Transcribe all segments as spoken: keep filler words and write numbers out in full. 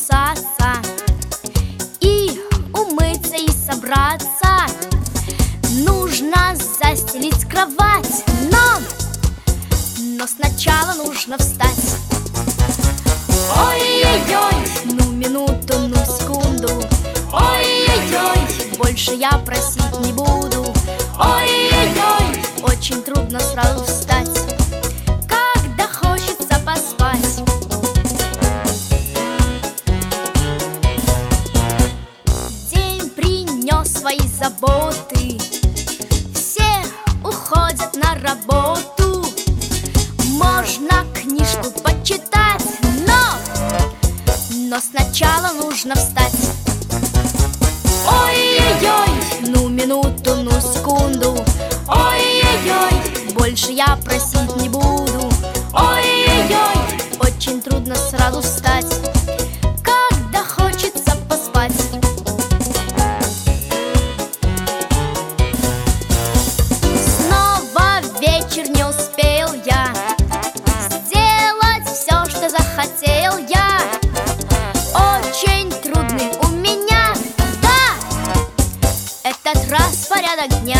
причесаться и умыться и собраться. Нужно застелить кровать, но, но сначала нужно встать. Ой-ой-ой, ну минуту, ну секунду. Ой-ой-ой, больше я просить не буду. Ой-ой-ой, очень трудно сразу встать, когда хочется поспать. День принес свои заботы, все уходят на работу. Можно книжку почитать, но, но сначала нужно встать. Ой-ой-ой, ну минуту, ну секунду. Ой-ой-ой, больше я просить не буду. Ой-ой-ой, очень трудно сразу встать, когда хочется поспать. Снова вечер, не успел я сделать все, что захотел я. Очень трудный у меня, да, этот распорядок дня.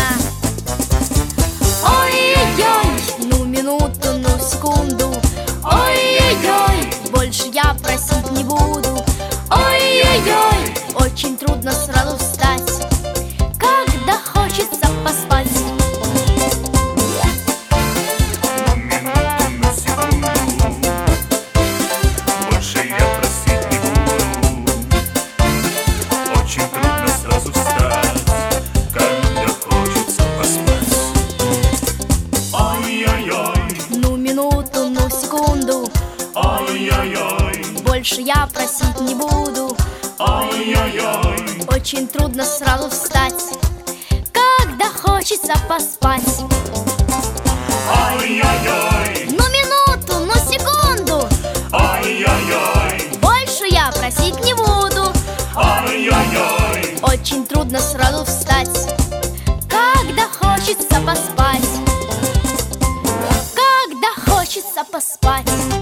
Ой-ой-ой, ну минуту, ну секунду. Ой-ой-ой, больше я просить не буду. Ой-ой-ой, очень трудно сразу встать, когда хочется поспать. Ой-ой-ой, больше я просить не буду. ой-ой-ой, очень трудно сразу встать, когда хочется поспать. Ой-ой-ой, ну минуту, ну секунду. Ой-ой-ой, больше я просить не буду. Ой-ой-ой, очень трудно сразу встать, когда хочется поспать. Когда хочется поспать.